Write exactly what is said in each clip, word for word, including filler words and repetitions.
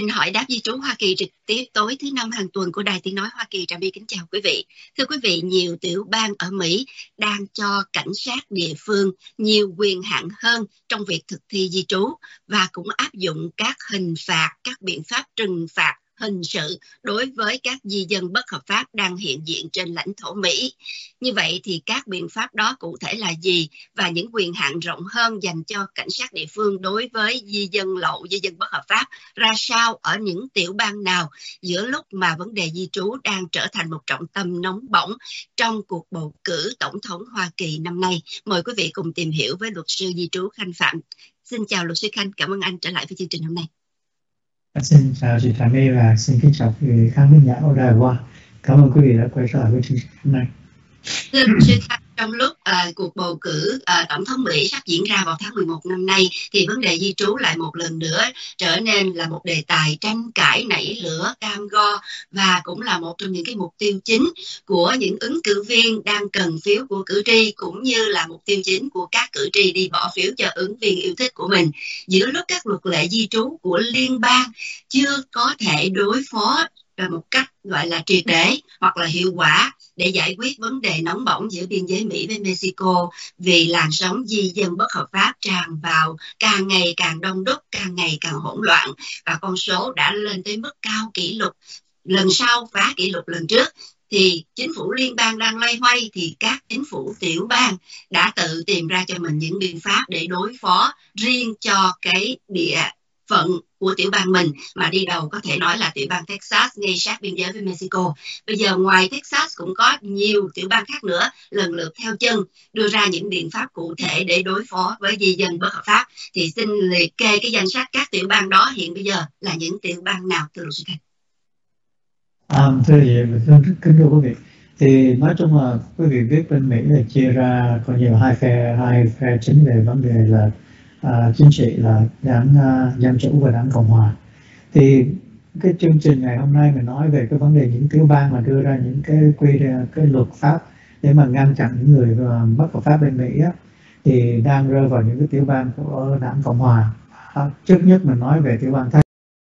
trình hỏi đáp di trú Hoa Kỳ trực tiếp tối thứ năm hàng tuần của Đài Tiếng Nói Hoa Kỳ. Trà My kính chào quý vị. Thưa quý vị, nhiều tiểu bang ở Mỹ đang cho cảnh sát địa phương nhiều quyền hạn hơn trong việc thực thi di trú và cũng áp dụng các hình phạt, các biện pháp trừng phạt hình sự đối với các di dân bất hợp pháp đang hiện diện trên lãnh thổ Mỹ. Như vậy thì các biện pháp đó cụ thể là gì, và những quyền hạn rộng hơn dành cho cảnh sát địa phương đối với di dân lậu, di dân bất hợp pháp ra sao ở những tiểu bang nào, giữa lúc mà vấn đề di trú đang trở thành một trọng tâm nóng bỏng trong cuộc bầu cử tổng thống Hoa Kỳ năm nay. Mời quý vị cùng tìm hiểu với luật sư di trú Khanh Phạm. Xin chào luật sư Khanh, cảm ơn anh trở lại với chương trình hôm nay. Xin chào chị Trà My và xin kính chào quý vị khán giả ở đài Hoa. Cảm ơn quý vị đã quay trở lại với chương trình hôm nay. Thưa luật sư Khanh, trong lúc uh, cuộc bầu cử uh, tổng thống Mỹ sắp diễn ra vào tháng mười một năm nay, thì vấn đề di trú lại một lần nữa trở nên là một đề tài tranh cãi nảy lửa cam go, và cũng là một trong những cái mục tiêu chính của những ứng cử viên đang cần phiếu của cử tri, cũng như là mục tiêu chính của các cử tri đi bỏ phiếu cho ứng viên yêu thích của mình. Giữa lúc các luật lệ di trú của liên bang chưa có thể đối phó một cách gọi là triệt để hoặc là hiệu quả để giải quyết vấn đề nóng bỏng giữa biên giới Mỹ với Mexico, vì làn sóng di dân bất hợp pháp tràn vào càng ngày càng đông đúc, càng ngày càng hỗn loạn, và con số đã lên tới mức cao kỷ lục, lần sau phá kỷ lục lần trước. Thì chính phủ liên bang đang loay hoay, thì các chính phủ tiểu bang đã tự tìm ra cho mình những biện pháp để đối phó riêng cho cái địa phận của tiểu bang mình, mà đi đầu có thể nói là tiểu bang Texas ngay sát biên giới với Mexico. Bây giờ ngoài Texas cũng có nhiều tiểu bang khác nữa lần lượt theo chân đưa ra những biện pháp cụ thể để đối phó với di dân bất hợp pháp. Thì xin liệt kê cái danh sách các tiểu bang đó hiện bây giờ là những tiểu bang nào, thưa luật sư Khanh? À, thưa chị, thưa, kính thưa quý vị, thì nói chung là quý vị biết bên Mỹ là chia ra có nhiều hai phe, hai phe chính về vấn đề là À, chính trị là đảng uh, Dân Chủ và đảng Cộng Hòa. Thì cái chương trình ngày hôm nay mình nói về cái vấn đề những tiểu bang mà đưa ra những cái quy cái luật pháp để mà ngăn chặn những người uh, bất hợp pháp bên Mỹ á, thì đang rơi vào những cái tiểu bang của đảng Cộng Hòa. À, trước nhất mình nói về tiểu bang Texas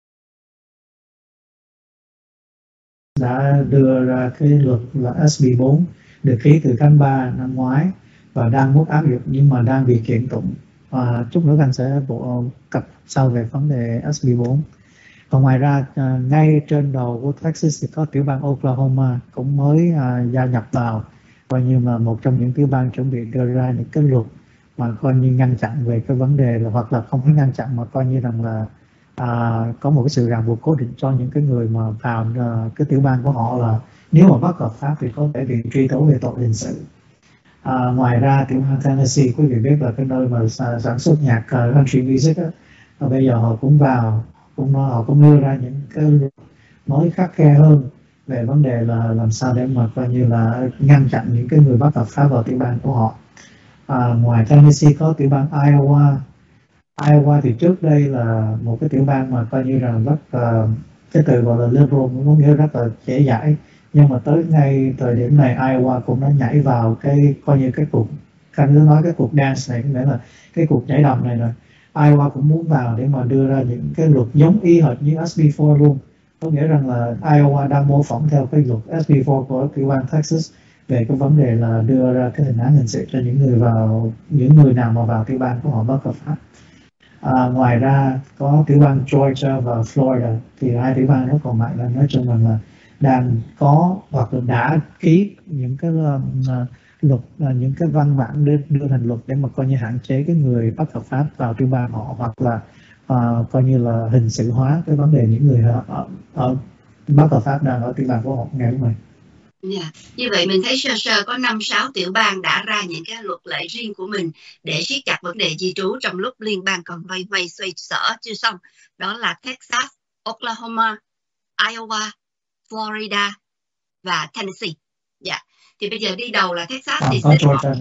đã đưa ra cái luật là S B bốn được ký từ tháng ba năm ngoái và đang muốn áp dụng, nhưng mà đang bị kiện tụng. Và chút nữa anh sẽ bộ cập sau về vấn đề S B bốn. Và ngoài ra ngay trên đầu của Texas thì có tiểu bang Oklahoma cũng mới uh, gia nhập vào, coi như là một trong những tiểu bang chuẩn bị đưa ra những cái luật mà coi như ngăn chặn về cái vấn đề là, hoặc là không phải ngăn chặn mà coi như rằng là uh, có một cái sự ràng buộc cố định cho những cái người mà vào uh, cái tiểu bang của họ, là nếu mà bất hợp pháp thì có thể bị truy tố về tội hình sự. À, ngoài ra tiểu bang Tennessee, quý vị biết là cái nơi mà sản xuất nhạc uh, country music á, và bây giờ họ cũng vào, cũng họ cũng đưa ra những cái mới khắt khe hơn về vấn đề là làm sao để mà coi như là ngăn chặn những cái người bất hợp pháp vào tiểu bang của họ. À, ngoài Tennessee có tiểu bang Iowa. Iowa thì trước đây là một cái tiểu bang mà coi như là rất uh, cái từ gọi là liberal có nghĩa rất là dễ dãi, nhưng mà tới ngay thời điểm này Iowa cũng đã nhảy vào cái coi như cái cuộc, Khanh cứ nói cái cuộc dance này, nghĩa là cái cuộc nhảy đầm này rồi. Iowa cũng muốn vào để mà đưa ra những cái luật giống y hệt như S B bốn luôn, có nghĩa rằng là Iowa đang mô phỏng theo cái luật S B bốn của tiểu bang Texas về cái vấn đề là đưa ra cái hình án hình sự cho những người vào, những người nào mà vào tiểu bang của họ bất hợp pháp. À, ngoài ra có tiểu bang Georgia và Florida, thì hai tiểu bang đó còn lại là nói chung là đang có hoặc là đã ký những cái uh, luật, uh, những cái văn bản đưa, đưa thành luật để mà coi như hạn chế cái người bất hợp pháp vào tiểu bang họ, hoặc là uh, coi như là hình sự hóa cái vấn đề những người ở, ở, ở bất hợp pháp đang ở tiểu bang của họ ngày hôm nay. Yeah. Như vậy mình thấy sơ sơ có năm sáu tiểu bang đã ra những cái luật lệ riêng của mình để siết chặt vấn đề di trú trong lúc liên bang còn vây vây xoay sở chưa xong. Đó là Texas, Oklahoma, Iowa, Florida và Tennessee. Dạ. Yeah. Thì bây giờ đi đầu là Texas, à, thì có Georgia,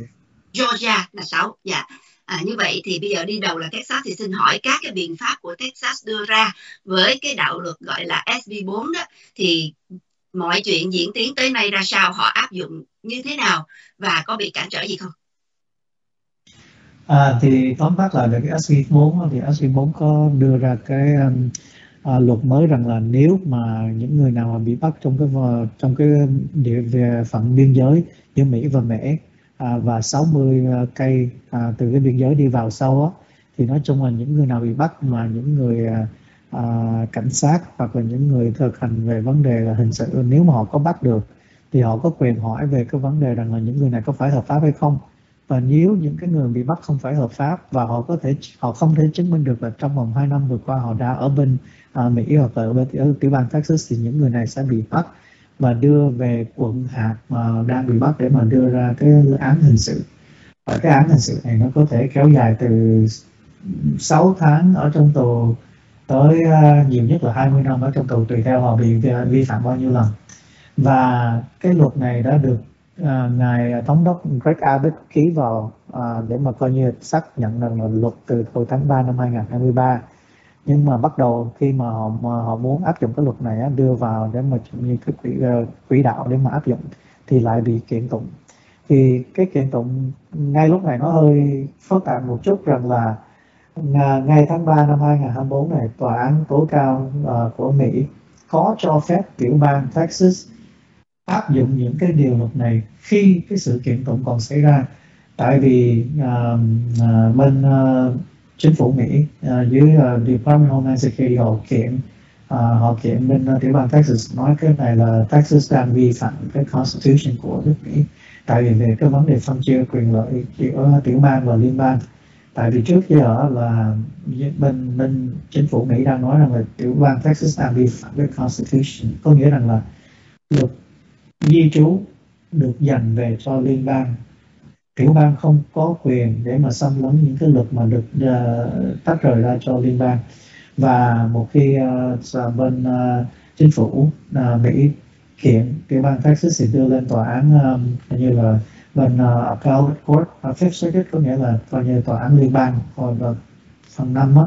Georgia là sáu. Dạ. Yeah. À, như vậy thì bây giờ đi đầu là Texas, thì xin hỏi các cái biện pháp của Texas đưa ra với cái đạo luật gọi là S B bốn đó, thì mọi chuyện diễn tiến tới nay ra sao, họ áp dụng như thế nào và có bị cản trở gì không? À, thì tóm tắt lại về cái S B bốn thì S B bốn có đưa ra cái um, à, luật mới rằng là nếu mà những người nào mà bị bắt trong cái trong cái địa về phận biên giới giữa Mỹ và Mễ à, và sáu mươi cây à, từ cái biên giới đi vào sâu á, thì nói chung là những người nào bị bắt mà những người à, à, cảnh sát hoặc là những người thực hành về vấn đề là hình sự, nếu mà họ có bắt được thì họ có quyền hỏi về cái vấn đề rằng là những người này có phải hợp pháp hay không. Và nếu những cái người bị bắt không phải hợp pháp và họ có thể họ không thể chứng minh được là trong vòng hai năm vừa qua họ đã ở bên à, Mỹ hoặc là ở bên ở tiểu bang Texas, thì những người này sẽ bị bắt và đưa về quận hạt mà đang bị bắt để mà đưa ra cái án hình sự. Và cái án hình sự này nó có thể kéo dài từ sáu tháng ở trong tù tới uh, nhiều nhất là hai mươi năm ở trong tù, tùy theo họ bị vi phạm bao nhiêu lần. Và cái luật này đã được uh, ngài thống đốc Greg Abbott ký vào uh, để mà coi như xác nhận rằng là luật từ hồi tháng ba năm hai nghìn không trăm hai mươi ba. Nhưng mà bắt đầu khi mà họ mà họ muốn áp dụng cái luật này á, đưa vào để mà như cái quỹ, uh, quỹ đạo để mà áp dụng thì lại bị kiện tụng. Thì cái kiện tụng ngay lúc này nó hơi phức tạp một chút, rằng là ngày tháng ba năm hai nghìn không trăm hai mươi bốn này, tòa án tối cao uh, của Mỹ có cho phép tiểu bang Texas áp dụng những cái điều luật này khi cái sự kiện tụng còn xảy ra. Tại vì uh, uh, bên uh, chính phủ Mỹ uh, dưới uh, Department of Homeland Security họ kiện uh, họ kiện bên uh, tiểu bang Texas, nói cái này là Texas đang vi phạm cái Constitution của nước Mỹ, tại vì về cái vấn đề phân chia quyền lợi giữa tiểu bang và liên bang. Tại vì trước giờ là bên bên chính phủ Mỹ đang nói rằng là tiểu bang Texas đang vi phạm cái Constitution, có nghĩa rằng là luật di trú được dành về cho liên bang, tiểu bang không có quyền để mà xâm lấn những cái luật mà được uh, tách rời ra cho liên bang. Và một khi uh, bên uh, chính phủ uh, Mỹ kiện tiểu bang Texas thì đưa lên tòa án um, như là bên uh, Appellate Court, uh, Fifth Circuit, có nghĩa là coi như tòa án liên bang còn uh, phần năm á,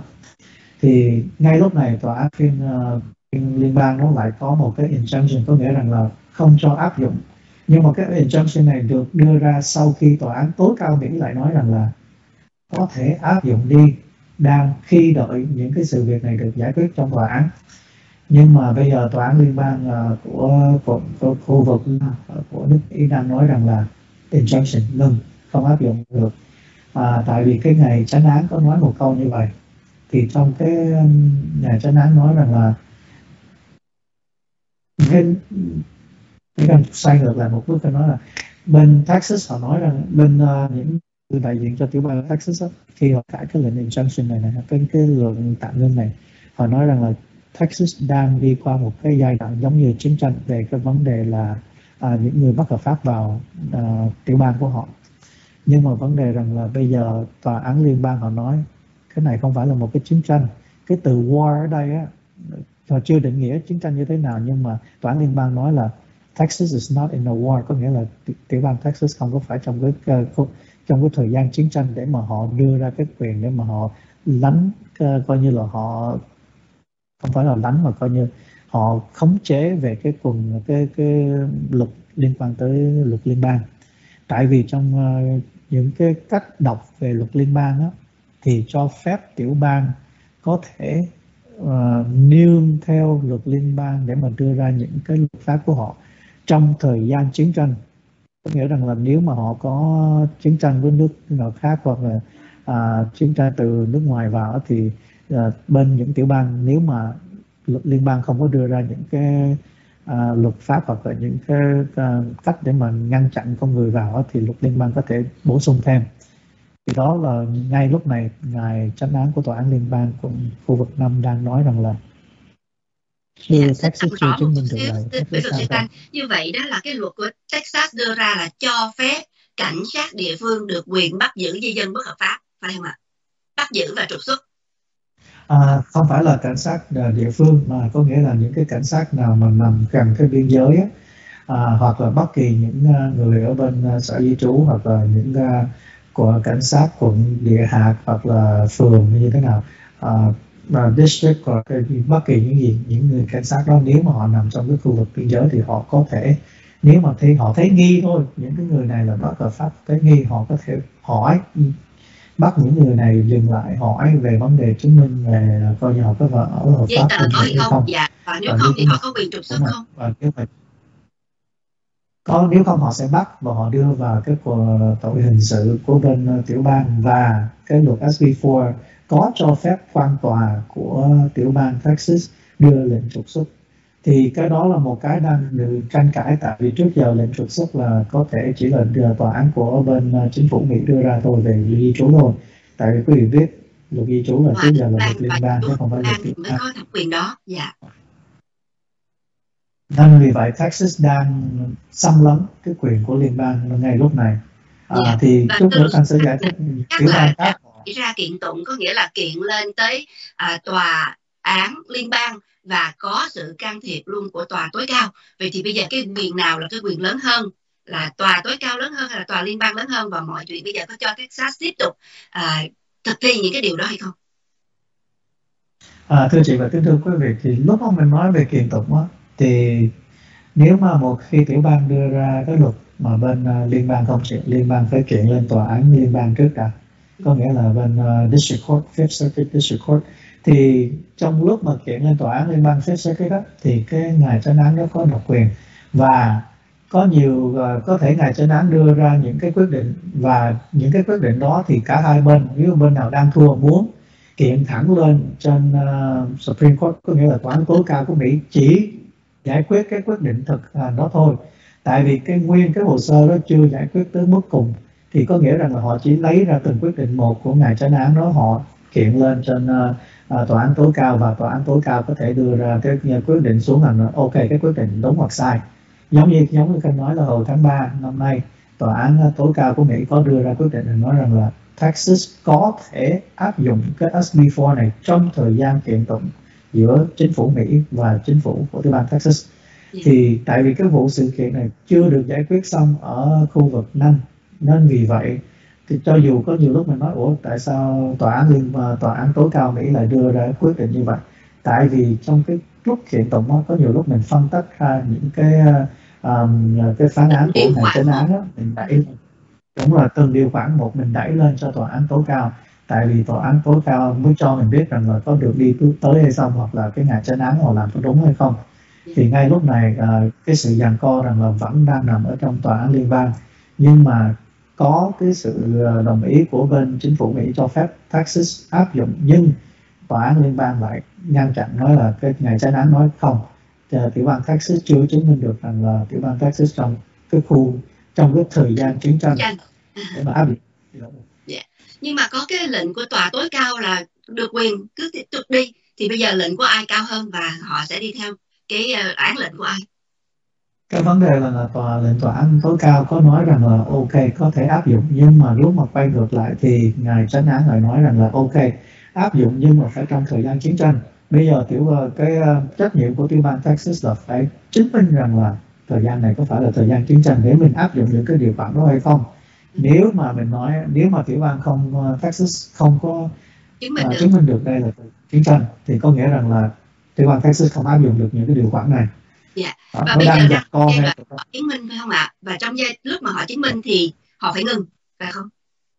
thì ngay lúc này tòa án phiên, uh, phiên liên bang nó lại có một cái injunction, có nghĩa rằng là không cho áp dụng. Nhưng mà cái injunction này được đưa ra sau khi tòa án tối cao Mỹ lại nói rằng là có thể áp dụng đi, đang khi đợi những cái sự việc này được giải quyết trong tòa án. Nhưng mà bây giờ tòa án liên bang uh, của, của, của khu vực uh, của nước Mỹ đang nói rằng là injunction ngừng, không áp dụng được. À, tại vì cái ngày chánh án có nói một câu như vậy. Thì trong cái ngày chánh án nói rằng là cái cái xoay ngược lại một bước, tôi nói là bên Texas họ nói rằng bên uh, những người đại diện cho tiểu bang Texas đó, khi họ cãi cái lệnh injunction này này, cái cái lệnh tạm ngưng này, họ nói rằng là Texas đang đi qua một cái giai đoạn giống như chiến tranh về cái vấn đề là à, những người bất hợp pháp vào à, tiểu bang của họ. Nhưng mà vấn đề rằng là bây giờ tòa án liên bang họ nói cái này không phải là một cái chiến tranh. Cái từ war ở đây á, họ chưa định nghĩa chiến tranh như thế nào, nhưng mà tòa án liên bang nói là Texas is not in a war, có nghĩa là tiểu bang Texas không có phải trong cái trong cái thời gian chiến tranh để mà họ đưa ra cái quyền để mà họ lánh, coi như là họ không phải là đánh mà coi như họ khống chế về cái quần cái cái luật liên quan tới luật liên bang. Tại vì trong uh, những cái cách đọc về luật liên bang á, thì cho phép tiểu bang có thể uh, nương theo luật liên bang để mà đưa ra những cái luật pháp của họ trong thời gian chiến tranh. Có nghĩa rằng là nếu mà họ có chiến tranh với nước nào khác hoặc là uh, chiến tranh từ nước ngoài vào thì uh, bên những tiểu bang, nếu mà luật liên bang không có đưa ra những cái uh, luật pháp hoặc là những cái uh, cách để mà ngăn chặn con người vào thì luật liên bang có thể bổ sung thêm. Thì đó là ngay lúc này ngài chánh án của tòa án liên bang của khu vực năm đang nói rằng là Dạ, Texas chưa chứng minh được là như vậy. Đó là cái luật của Texas đưa ra là cho phép cảnh sát địa phương được quyền bắt giữ di dân bất hợp pháp, phải không ạ? Bắt giữ và trục xuất. À, không phải là cảnh sát địa phương, mà có nghĩa là những cái cảnh sát nào mà nằm gần cái biên giới á, à, hoặc là bất kỳ những người ở bên sở di trú hoặc là những uh, của cảnh sát quận địa hạt hoặc là phường như thế nào, uh, district hoặc bất kỳ những gì, những người cảnh sát đó nếu mà họ nằm trong cái khu vực biên giới thì họ có thể, nếu mà thấy họ thấy nghi thôi, những cái người này là bất hợp pháp thấy nghi, họ có thể hỏi bắt những người này dừng lại hỏi về vấn đề chứng minh về coi như họ có vợ ở hợp giấy pháp tờ bên có Mỹ hay hay không, không. dạ, và nếu Và không nếu thì mà họ có quyền trục xuất không? và nếu mà có nếu không họ sẽ bắt và họ đưa vào cái tội hình sự của bên tiểu bang, và cái luật ét bê bốn có cho phép quan tòa của tiểu bang Texas đưa lệnh trục xuất. Thì cái đó là một cái đang được tranh cãi, tại vì trước giờ lệnh trục xuất là có thể chỉ là tòa án của bên chính phủ Mỹ đưa ra thôi về di trú thôi. Tại vì quý vị biết luật di trú là trước giờ là luật liên bang chứ không phải luật tiểu mới bang. có thẩm quyền đó, dạ. Nên vì vậy Texas đang xâm lấn cái quyền của liên bang ngay lúc này. À, Dạ. thì Và chút từ nữa anh sẽ giải thích chắc tiểu bang là khác. chỉ ra kiện tụng có nghĩa là kiện lên tới à, tòa án liên bang và có sự can thiệp luôn của tòa tối cao. Vậy thì bây giờ cái quyền nào là cái quyền lớn hơn, là tòa tối cao lớn hơn hay là tòa liên bang lớn hơn, và mọi chuyện bây giờ có cho Texas tiếp tục à, thực thi những cái điều đó hay không? À, thưa chị và kính thưa quý vị, thì lúc mà mình nói về kiện tụng á, thì nếu mà một khi tiểu bang đưa ra cái luật mà bên uh, liên bang không chịu, liên bang phải kiện lên tòa án liên bang trước đã, có nghĩa là bên uh, District Court, Fifth Circuit District Court. Thì trong lúc mà kiện lên tòa án liên bang Fifth Circuit đó, thì cái ngài chánh án đó có độc quyền, và có nhiều uh, có thể ngài chánh án đưa ra những cái quyết định, và những cái quyết định đó thì cả hai bên, nếu bên nào đang thua muốn kiện thẳng lên trên uh, Supreme Court, có nghĩa là tòa án tối cao của Mỹ chỉ giải quyết cái quyết định thực hành đó thôi. Tại vì cái nguyên cái hồ sơ đó chưa giải quyết tới mức cùng, thì có nghĩa rằng là họ chỉ lấy ra từng quyết định một của ngài chánh án đó, họ kiện lên trên uh, uh, tòa án tối cao, và tòa án tối cao có thể đưa ra cái quyết định xuống rằng là ok, cái quyết định đúng hoặc sai. Giống như giống như Khanh nói là hồi tháng ba năm nay, tòa án tối cao của Mỹ có đưa ra quyết định nói rằng là Texas có thể áp dụng cái ét bê bốn này trong thời gian kiện tụng giữa chính phủ Mỹ và chính phủ của tiểu bang Texas. Yeah. Thì tại vì cái vụ sự kiện này chưa được giải quyết xong ở khu vực Nam, nên vì vậy thì cho dù có nhiều lúc mình nói ủa tại sao tòa án liên tòa án tối cao Mỹ lại đưa ra quyết định như vậy, tại vì trong cái lúc kiện tụng đó, có nhiều lúc mình phân tích ra những cái um, cái phán án của ngài chánh án đó, mình đẩy đúng là từng điều khoản một mình đẩy lên cho tòa án tối cao, tại vì tòa án tối cao mới cho mình biết rằng là có được đi tới hay không, hoặc là cái ngài chánh án họ làm có đúng hay không. Thì ngay lúc này uh, cái sự giằng co rằng là vẫn đang nằm ở trong tòa án liên bang, nhưng mà có cái sự đồng ý của bên chính phủ Mỹ cho phép Texas áp dụng, nhưng tòa án liên bang lại ngăn chặn, nói là cái ngài chánh án nói không, tiểu bang Texas chưa chứng minh được rằng là tiểu bang Texas trong cái khu trong cái thời gian chiến tranh để mà áp dụng. Yeah. Nhưng mà có cái lệnh của tòa tối cao là được quyền cứ tiếp tục đi, thì bây giờ lệnh của ai cao hơn và họ sẽ đi theo cái án lệnh của ai? Cái vấn đề là, là tòa lệnh tòa án tối cao có nói rằng là ok có thể áp dụng, nhưng mà lúc mà quay ngược lại thì ngài chánh án lại nói rằng là ok áp dụng nhưng mà phải trong thời gian chiến tranh. Bây giờ tiểu cái uh, trách nhiệm của tiểu bang Texas là phải chứng minh rằng là thời gian này có phải là thời gian chiến tranh để mình áp dụng những cái điều khoản đó hay không. Nếu mà mình nói nếu mà tiểu bang không uh, Texas không có chứng minh, uh, được. chứng minh được đây là chiến tranh, thì có nghĩa rằng là tiểu bang Texas không áp dụng được những cái điều khoản này. Dạ. Đó, và bây giờ đang con họ chứng minh phải không ạ? Và trong giây lúc mà họ chứng minh thì họ phải ngừng, phải không?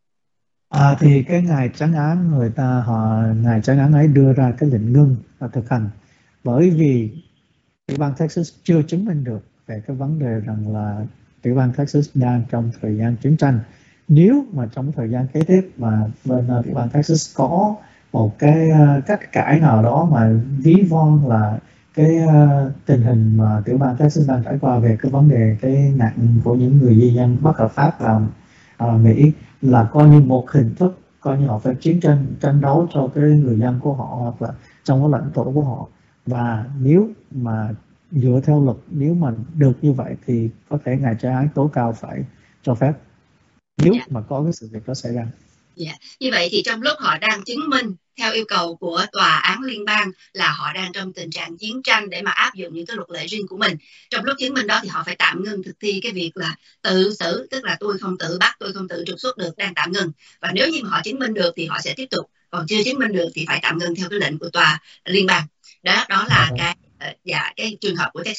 À, thì cái ngài chánh án người ta họ ngài chánh án ấy đưa ra cái lệnh ngưng và thực hành, bởi vì tiểu bang Texas chưa chứng minh được về cái vấn đề rằng là tiểu bang Texas đang trong thời gian chiến tranh. Nếu mà trong thời gian kế tiếp mà bên uh, tiểu bang Texas có một cái uh, cách cãi nào đó mà ví von là cái uh, tình hình mà tiểu bang Texas đang trải qua về cái vấn đề cái nạn của những người di dân bất hợp pháp vào uh, Mỹ, là coi như một hình thức, coi như họ phải chiến tranh tranh đấu cho cái người dân của họ hoặc là trong cái lãnh thổ của họ. Và nếu mà dựa theo luật, nếu mà được như vậy thì có thể ngài chánh án tối cao phải cho phép, nếu yeah. mà có cái sự việc đó xảy ra. Dạ. Như vậy thì trong lúc họ đang chứng minh theo yêu cầu của tòa án liên bang là họ đang trong tình trạng chiến tranh để mà áp dụng những cái luật lệ riêng của mình, trong lúc chứng minh đó thì họ phải tạm ngưng thực thi cái việc là tự xử, tức là tôi không tự bắt, tôi không tự trục xuất được, đang tạm ngưng. Và nếu như mà họ chứng minh được thì họ sẽ tiếp tục, còn chưa chứng minh được thì phải tạm ngưng theo cái lệnh của tòa liên bang. Đó đó là cái dạ cái trường hợp của Texas.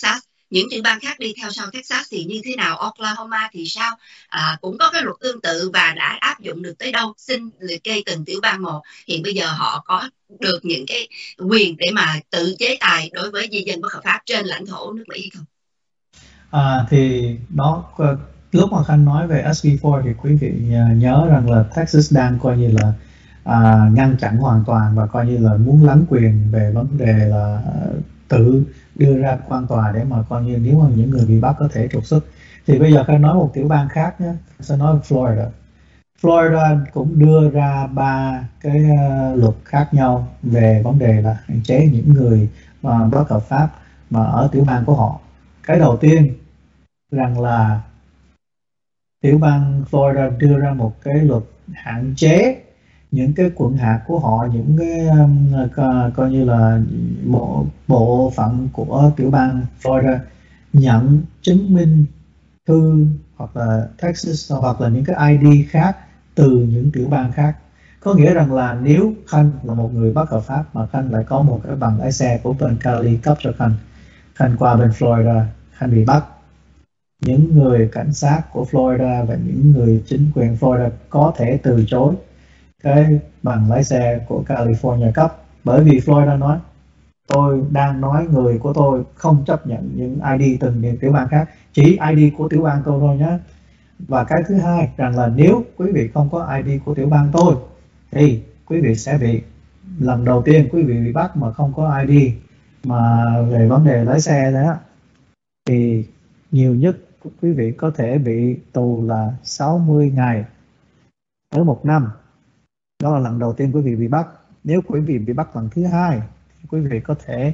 những tiểu bang khác đi theo sau Texas thì như thế nào? Oklahoma thì sao? À, cũng có cái luật tương tự và đã áp dụng được tới đâu? Xin liệt kê từng tiểu bang một. Hiện bây giờ họ có được những cái quyền để mà tự chế tài đối với di dân bất hợp pháp trên lãnh thổ nước Mỹ hay không? À, thì đó, lúc mà Khanh nói về ét bê bốn thì quý vị nhớ rằng là Texas đang coi như là à, ngăn chặn hoàn toàn và coi như là muốn lấn quyền về vấn đề là tự đưa ra quan tòa để mà coi như nếu mà những người bị bắt có thể trục xuất. Thì bây giờ Khanh nói một tiểu bang khác nhé, sẽ nói Florida. Florida cũng đưa ra ba cái uh, luật khác nhau về vấn đề là hạn chế những người mà bất hợp pháp mà ở tiểu bang của họ. Cái đầu tiên rằng là tiểu bang Florida đưa ra một cái luật hạn chế những cái quận hạt của họ, những cái um, co, coi như là bộ bộ phận của tiểu bang Florida nhận chứng minh thư hoặc là Texas hoặc là những cái i đê khác từ những tiểu bang khác. Có nghĩa rằng là nếu Khanh là một người bất hợp pháp mà Khanh lại có một cái bằng lái xe của bên Cali cấp cho Khanh, Khanh qua bên Florida, Khanh bị bắt, những người cảnh sát của Florida và những người chính quyền Florida có thể từ chối cái bằng lái xe của California cấp, bởi vì Florida nói tôi đang nói người của tôi không chấp nhận những i đê từ những tiểu bang khác, chỉ i đê của tiểu bang tôi thôi nhé. Và cái thứ hai rằng là nếu quý vị không có i đê của tiểu bang tôi thì quý vị sẽ bị, lần đầu tiên quý vị bị bắt mà không có i đê mà về vấn đề lái xe đó thì nhiều nhất quý vị có thể bị tù là sáu mươi ngày tới một năm. Đó là lần đầu tiên quý vị bị bắt. Nếu quý vị bị bắt lần thứ hai thì quý vị có thể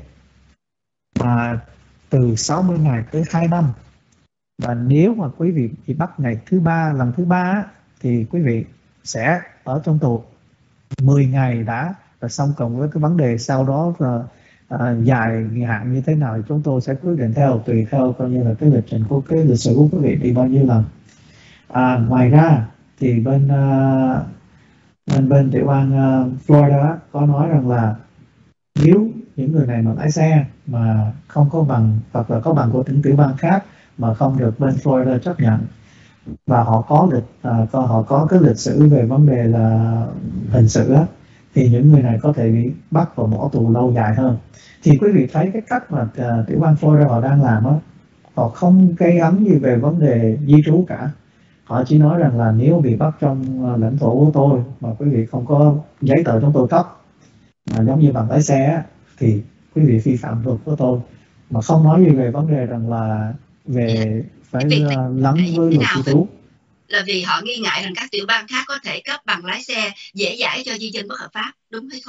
mà từ sáu mươi ngày tới hai năm. Và nếu mà quý vị bị bắt ngày thứ ba, lần thứ ba thì quý vị sẽ ở trong tù mười ngày đã, và xong cộng với cái vấn đề sau đó là à, dài hạn như thế nào thì chúng tôi sẽ quyết định theo, tùy theo coi như là cái lịch trình của cái lịch sử của quý vị đi bao nhiêu lần. À, ngoài ra thì bên uh, bên bên tiểu bang uh, Florida có nói rằng là nếu những người này mà lái xe mà không có bằng hoặc là có bằng của những tiểu bang khác mà không được bên Florida chấp nhận và họ có lịch uh, có, họ có cái lịch sử về vấn đề là hình sự á, thì những người này có thể bị bắt và bỏ tù lâu dài hơn. Thì quý vị thấy cái cách mà uh, tiểu bang Florida họ đang làm á, họ không gây gắn gì về vấn đề di trú cả. Họ chỉ nói rằng là nếu bị bắt trong uh, lãnh thổ của tôi mà quý vị không có giấy tờ chúng tôi cấp, mà giống như bằng lái xe á, thì quý vị vi phạm luật của tôi, mà không nói gì về vấn đề rằng là về phải uh, lắng với luật di trú. Là vì họ nghi ngại rằng các tiểu bang khác có thể cấp bằng lái xe dễ dãi cho di dân bất hợp pháp, đúng hay không?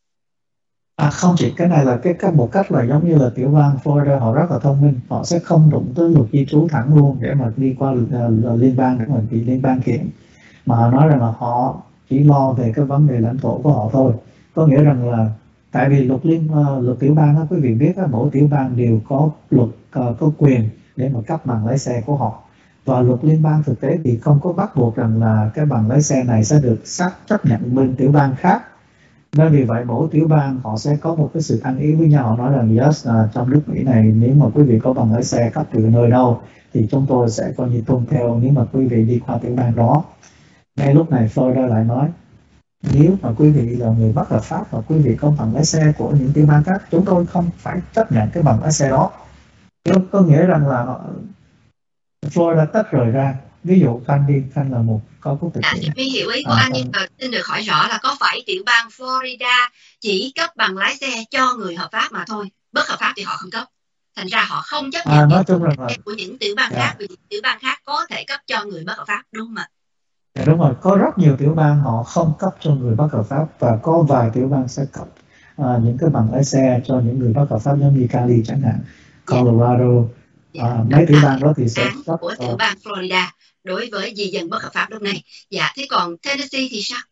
À, không chỉ cái này là cái, cái một cách là giống như là tiểu bang Florida họ rất là thông minh, họ sẽ không đụng tới luật di trú thẳng luôn để mà đi qua uh, liên bang để mà bị liên bang kiện, mà họ nói rằng là họ chỉ lo về cái vấn đề lãnh thổ của họ thôi. Có nghĩa rằng là tại vì luật liên uh, luật tiểu bang đó, quý vị biết đó, mỗi tiểu bang đều có luật uh, có quyền để mà cấp bằng lái xe của họ, và luật liên bang thực tế thì không có bắt buộc rằng là cái bằng lái xe này sẽ được xác chấp nhận bên tiểu bang khác. Nên vì vậy mỗi tiểu bang họ sẽ có một cái sự ăn ý với nhau, họ nói rằng yes, à, trong nước Mỹ này nếu mà quý vị có bằng lái xe cấp từ nơi đâu thì chúng tôi sẽ coi như tuân theo nếu mà quý vị đi qua tiểu bang đó. Ngay lúc này Florida lại nói nếu mà quý vị là người bất hợp pháp và quý vị có bằng lái xe của những tiểu bang khác, chúng tôi không phải chấp nhận cái bằng lái xe đó. Có nghĩa rằng là Florida tách rời ra. Ví dụ Khanh đi, Khanh là một có quốc tịch. À, mình hiểu ý của à, anh, nhưng mà xin được hỏi rõ là có phải tiểu bang Florida chỉ cấp bằng lái xe cho người hợp pháp mà thôi, bất hợp pháp thì họ không cấp, thành ra họ không chấp nhận à, nói chung là của những tiểu bang yeah. khác, vì những tiểu bang khác có thể cấp cho người bất hợp pháp, đúng không ạ? Dạ, đúng rồi, có rất nhiều tiểu bang họ không cấp cho người bất hợp pháp, và có vài tiểu bang sẽ cấp uh, những cái bằng lái xe cho những người bất hợp pháp, giống như Cali chẳng hạn, Colorado. Dạ. À, mấy tiểu bang đó thì sẽ cấp của tiểu bang Florida đối với di dân bất hợp pháp lúc này. Dạ, thế còn Tennessee thì sao?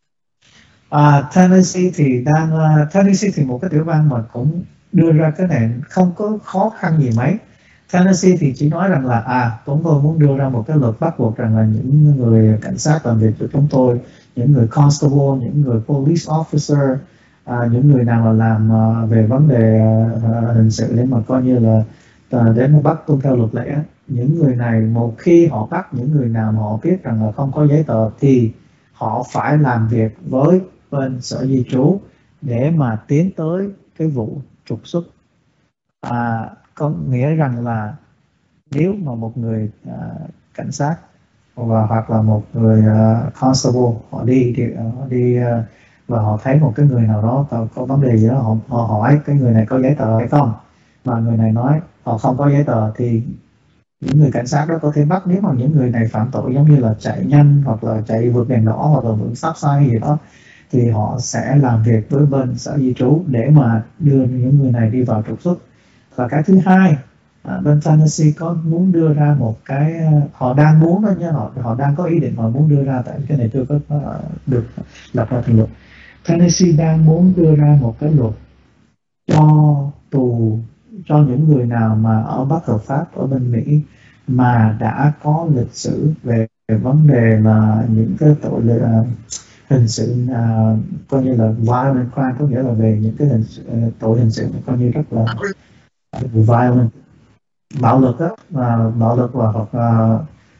À, Tennessee thì đang uh, Tennessee thì một cái tiểu bang mà cũng đưa ra cái này không có khó khăn gì mấy. Tennessee thì chỉ nói rằng là à chúng tôi muốn đưa ra một cái luật bắt buộc rằng là những người cảnh sát làm việc của chúng tôi, những người constable, những người police officer, à, những người nào mà làm uh, về vấn đề uh, hình sự để mà coi như là à, đến bắt tuân theo luật lệ. Những người này một khi họ bắt những người nào mà họ biết rằng là không có giấy tờ thì họ phải làm việc với bên sở di trú để mà tiến tới cái vụ trục xuất. À, có nghĩa rằng là nếu mà một người à, cảnh sát và hoặc là một người uh, constable họ đi thì họ đi uh, và họ thấy một cái người nào đó có, có vấn đề gì đó, họ, họ hỏi cái người này có giấy tờ hay không, mà người này nói họ không có giấy tờ thì những người cảnh sát đó có thể bắt. Nếu mà những người này phạm tội giống như là chạy nhanh hoặc là chạy vượt đèn đỏ hoặc là vượt stop sign gì đó thì họ sẽ làm việc với bên sở di trú để mà đưa những người này đi vào trục xuất. Và cái thứ hai, à, bên Tennessee có muốn đưa ra một cái, họ đang muốn đó nha, họ họ đang có ý định họ muốn đưa ra, tại cái này chưa có uh, được lập ra thành luật. Tennessee đang muốn đưa ra một cái luật cho tù cho những người nào mà ở bất hợp pháp ở bên Mỹ mà đã có lịch sử về, về vấn đề là những cái tội uh, hình sự uh, coi như là violent crime, có nghĩa là về những cái hình uh, tội hình sự coi như rất là violent, bạo lực đó, và bạo lực và hoặc là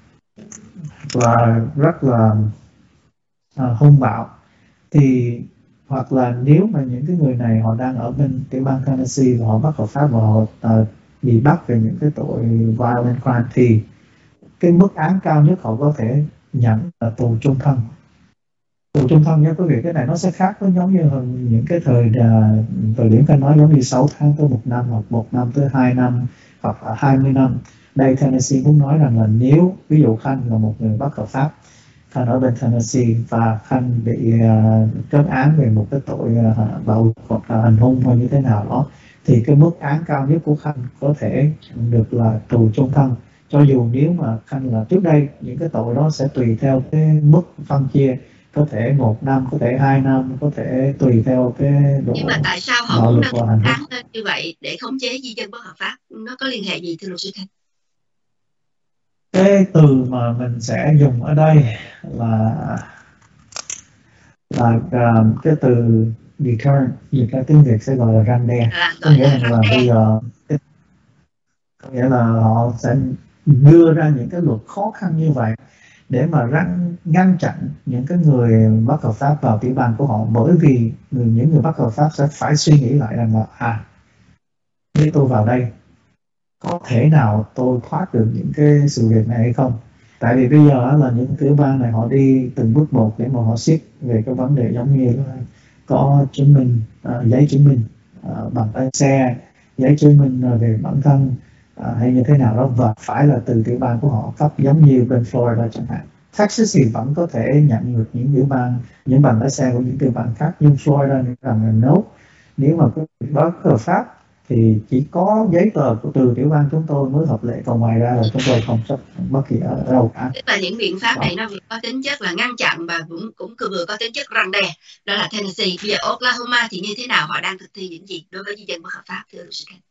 và rất là uh, hung bạo, thì hoặc là nếu mà những cái người này họ đang ở bên tiểu bang Tennessee và họ bất hợp pháp và họ uh, bị bắt về những cái tội violent crime thì cái mức án cao nhất họ có thể nhận là tù chung thân. Tù chung thân nha quý vị, cái này nó sẽ khác với giống như những cái thời uh, thời điểm Khanh nói giống như sáu tháng tới một năm hoặc một năm tới hai năm hoặc là hai mươi năm. Đây Tennessee muốn nói rằng là nếu ví dụ Khanh là một người bất hợp pháp, Khanh ở bên Tennessee và Khanh bị uh, kết án về một cái tội uh, bạo lực hoặc là hành hung hay như thế nào đó, thì cái mức án cao nhất của Khanh có thể được là tù chung thân. Cho dù nếu mà Khanh là trước đây những cái tội đó sẽ tùy theo cái mức phân chia, có thể một năm, có thể hai năm, có thể tùy theo cái độ. Nhưng mà tại sao họ muốn nâng án lên như vậy để khống chế di dân bất hợp pháp? Nó có liên hệ gì thưa luật sư Thanh? Cái từ mà mình sẽ dùng ở đây là là uh, cái từ deterrent, dịch ra tiếng Việt sẽ gọi là răn đe. Có nghĩa là, là bây giờ có nghĩa là họ sẽ đưa ra những cái luật khó khăn như vậy để mà ngăn ngăn chặn những cái người bất hợp pháp vào tiểu bang của họ, bởi vì người, những người bất hợp pháp sẽ phải suy nghĩ lại rằng là à, nếu tôi vào đây có thể nào tôi thoát được những cái sự việc này hay không. Tại vì bây giờ là những tiểu bang này họ đi từng bước một để mà họ siết về cái vấn đề giống như là có chứng minh, uh, giấy chứng minh uh, bằng lái xe, giấy chứng minh uh, về bản thân uh, hay như thế nào đó, và phải là từ tiểu bang của họ cấp, giống như bên Florida chẳng hạn. Texas thì vẫn có thể nhận được những tiểu bang những bằng lái xe của những tiểu bang khác, nhưng Florida nói rằng là no, nếu mà có bất hợp pháp thì chỉ có giấy tờ của từ tiểu bang chúng tôi mới hợp lệ, còn ngoài ra là chúng tôi không chấp bất kỳ ở đâu cả. Tức là những biện pháp này nó có tính chất là ngăn chặn và cũng cũng vừa có tính chất răn đe. Đó là Tennessee. Bây giờ Oklahoma thì như thế nào, họ đang thực thi những gì đối với di dân bất hợp pháp thưa luật sư Khanh?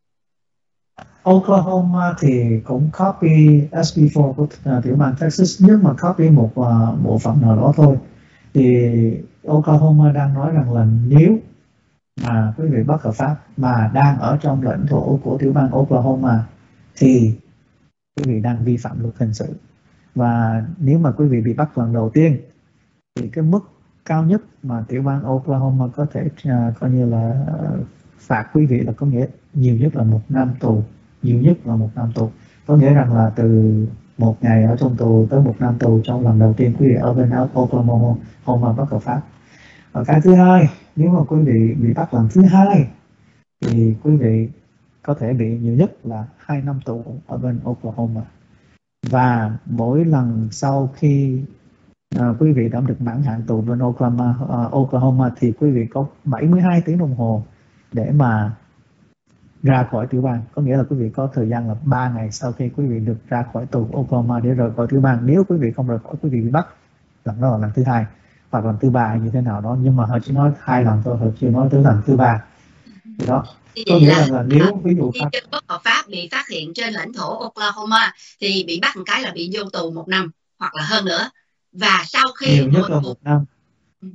Oklahoma thì cũng copy ét bê bốn của uh, tiểu bang Texas, nhưng mà copy một uh, bộ phận nào đó thôi. Thì Oklahoma đang nói rằng là nếu mà quý vị bất hợp pháp mà đang ở trong lãnh thổ của tiểu bang Oklahoma thì quý vị đang vi phạm luật hình sự, và nếu mà quý vị bị bắt lần đầu tiên thì cái mức cao nhất mà tiểu bang Oklahoma có thể uh, coi như là uh, phạt quý vị là có nghĩa nhiều nhất là một năm tù, nhiều nhất là một năm tù, có nghĩa rằng là từ một ngày ở trong tù tới một năm tù trong lần đầu tiên quý vị ở bên Oklahoma bất hợp pháp. Và cái thứ hai, nếu mà quý vị bị bắt lần thứ hai thì quý vị có thể bị nhiều nhất là hai năm tù ở bên Oklahoma. Và mỗi lần sau khi uh, quý vị đã được mãn hạn tù bên Oklahoma, uh, Oklahoma thì quý vị có bảy mươi hai tiếng đồng hồ để mà ra khỏi tiểu bang. Có nghĩa là quý vị có thời gian là ba ngày sau khi quý vị được ra khỏi tù Oklahoma để rời khỏi tiểu bang. Nếu quý vị không rời khỏi, quý vị bị bắt lần đó là lần thứ hai hoặc lần thứ ba như thế nào đó, nhưng mà họ chỉ nói hai lần thôi, họ chưa nói tới lần thứ ba. Thì đó có nghĩa là, là nếu ví dụ khi dân bất hợp pháp bị phát hiện trên lãnh thổ Oklahoma thì bị bắt một cái là bị vô tù một năm hoặc là hơn nữa, và sau khi nhiều nhất là một năm.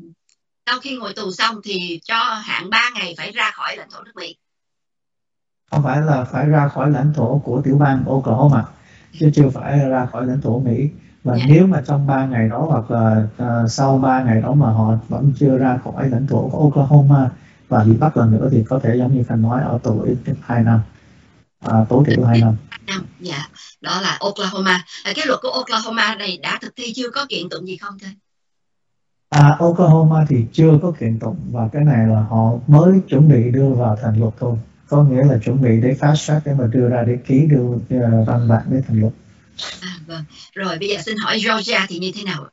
Sau khi ngồi tù xong thì cho hạn ba ngày phải ra khỏi lãnh thổ nước Mỹ. không phải là phải ra khỏi lãnh thổ của tiểu bang Oklahoma, chứ chưa phải ra khỏi lãnh thổ Mỹ. Và Dạ. nếu mà trong ba ngày đó hoặc là uh, sau ba ngày đó mà họ vẫn chưa ra khỏi lãnh thổ của Oklahoma và bị bắt lần nữa thì có thể giống như Khanh nói ở tù ít nhất hai năm, à, tối thiểu hai năm. năm. Dạ, đó là Oklahoma. À, cái luật của Oklahoma này đã thực thi chưa, có kiện tụng gì không thưa? À, Oklahoma thì chưa có kiện tụng, và cái này là họ mới chuẩn bị đưa vào thành luật thôi, có nghĩa là chuẩn bị để fast track để mà đưa ra để ký đưa uh, văn bản để thành luật. À, vâng. Rồi bây giờ xin hỏi Georgia thì như thế nào?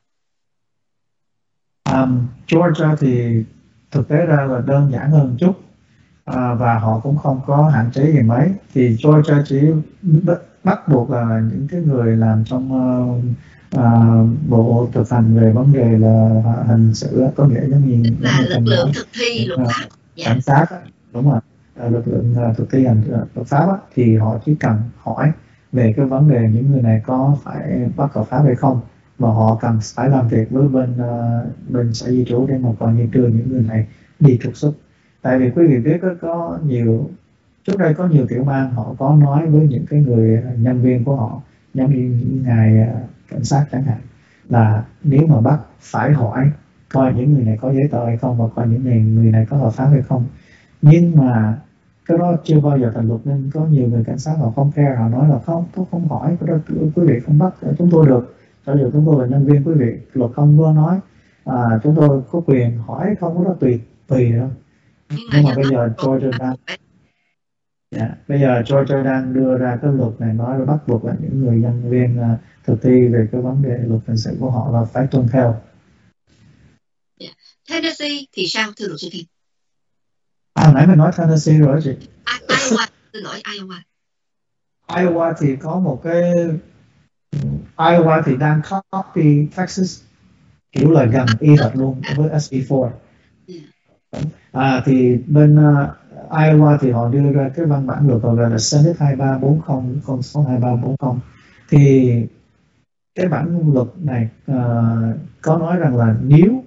Um, Georgia thì thực tế ra là đơn giản hơn chút, à, và họ cũng không có hạn chế gì mấy. Thì Georgia chỉ bắt buộc là những cái người làm trong uh, uh, bộ thực hành về vấn đề là hình sự, có nghĩa giống như là lực lượng thực thi luật pháp, cảnh yeah. sát, đúng rồi, lực lượng uh, thực thi hành luật pháp á, thì họ chỉ cần hỏi về cái vấn đề những người này có phải bất hợp pháp hay không, mà họ cần phải làm việc với bên uh, bên sở di trú để mà coi như đưa những người này đi trục xuất. Tại vì quý vị biết có, có nhiều trước đây có nhiều tiểu bang họ có nói với những cái người nhân viên của họ, giống như những ngài uh, cảnh sát chẳng hạn, là nếu mà bắt phải hỏi coi những người này có giấy tờ hay không và coi những người, người này có hợp pháp hay không. Nhưng mà cái đó chưa bao giờ thành luật, nên có nhiều người cảnh sát họ không care, họ nói là không, tôi không hỏi, cái đó quý vị không bắt chúng tôi được, cho dù chúng tôi là nhân viên quý vị, luật không có nói à, chúng tôi có quyền hỏi không, có đó tùy tùy đó. Nhưng, Nhưng mà bây giờ Georgia đang yeah, bây giờ Georgia đang đưa ra cái luật này, nói là bắt buộc là những người nhân viên uh, thực thi về cái vấn đề luật hình sự của họ là phải tuân theo. Yeah. Tennessee thì sao thưa luật sư Thiên? À, nãy mình nói Tennessee rồi chị. Iowa, xin lỗi, Iowa. Iowa thì có một cái Iowa thì đang copy Texas, kiểu là gần y hệt luôn với S B bốn. Yeah. À, thì bên uh, Iowa thì họ đưa ra cái văn bản luật gọi là Senate hai ba bốn không, con số hai ba bốn không. Thì cái bản luật này uh, có nói rằng là nếu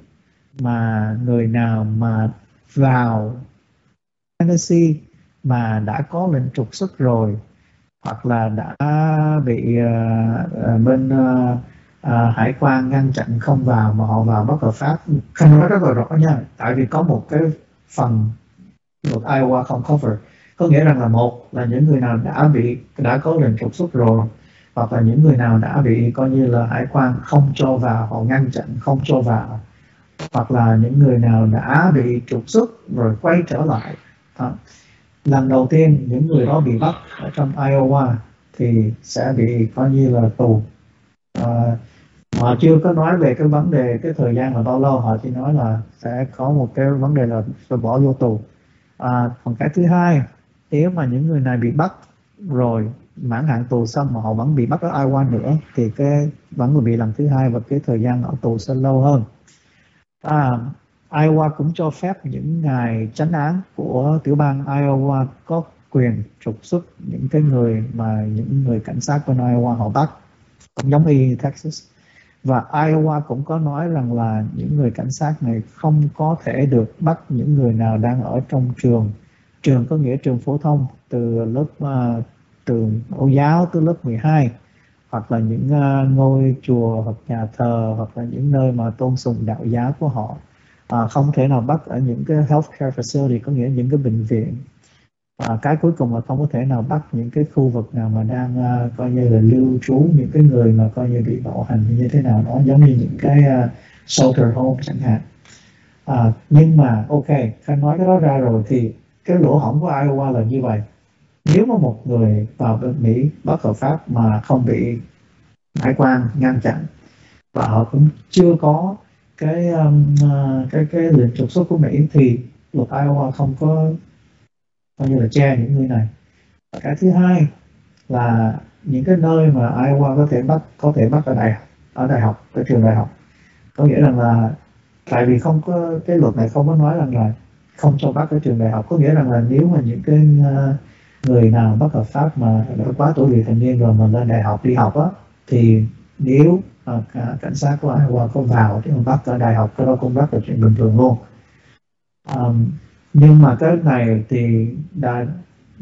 mà người nào mà vào Tennessee mà đã có lệnh trục xuất rồi, hoặc là đã bị uh, bên uh, uh, hải quan ngăn chặn không vào mà họ vào bất hợp pháp, không nói rất là rõ nha, tại vì có một cái phần luật Iowa không cover, có nghĩa rằng là một là những người nào đã bị đã có lệnh trục xuất rồi, hoặc là những người nào đã bị coi như là hải quan không cho vào, họ ngăn chặn không cho vào, hoặc là những người nào đã bị trục xuất rồi quay trở lại. À, lần đầu tiên những người đó bị bắt ở trong Iowa thì sẽ bị coi như là tù. À, họ chưa có nói về cái vấn đề cái thời gian là bao lâu, họ chỉ nói là sẽ có một cái vấn đề là sẽ bỏ vô tù. À, còn cái thứ hai, nếu mà những người này bị bắt rồi mãn hạn tù xong mà họ vẫn bị bắt ở Iowa nữa thì cái vẫn bị lần thứ hai và cái thời gian ở tù sẽ lâu hơn. À, Iowa cũng cho phép những ngài chánh án của tiểu bang Iowa có quyền trục xuất những cái người mà những người cảnh sát bên Iowa họ bắt, cũng giống như Texas. Và Iowa cũng có nói rằng là những người cảnh sát này không có thể được bắt những người nào đang ở trong trường, trường có nghĩa trường phổ thông, từ lớp uh, từ mẫu giáo tới lớp mười hai, hoặc là những uh, ngôi chùa hoặc nhà thờ, hoặc là những nơi mà tôn sùng đạo giáo của họ. À, không thể nào bắt ở những cái healthcare facility, có nghĩa những cái bệnh viện. À, cái cuối cùng là không có thể nào bắt những cái khu vực nào mà đang uh, coi như là lưu trú những cái người mà coi như bị bạo hành như thế nào đó, giống như những cái uh, shelter home chẳng hạn. À, nhưng mà ok, Khanh nói cái đó ra rồi thì cái lỗ hổng của Iowa là như vậy. Nếu mà một người vào bên Mỹ bất hợp pháp mà không bị hải quan ngăn chặn và họ cũng chưa có cái um, cái cái lệnh trục xuất của Mỹ thì luật Iowa không có coi như là che những người này. Và cái thứ hai là những cái nơi mà Iowa có thể bắt có thể bắt ở đại ở đại học, ở trường đại học, có nghĩa rằng là tại vì không có cái luật này không có nói rằng là không cho bắt ở trường đại học, có nghĩa rằng là nếu mà những cái uh, người nào bất hợp pháp mà đã quá tuổi vị thành niên rồi mà lên đại học đi học á, thì nếu uh, cảnh sát của Iowa có vào thì bắt ở đại học, cái đó cũng bắt là chuyện bình thường luôn. Um, nhưng mà cái này thì đã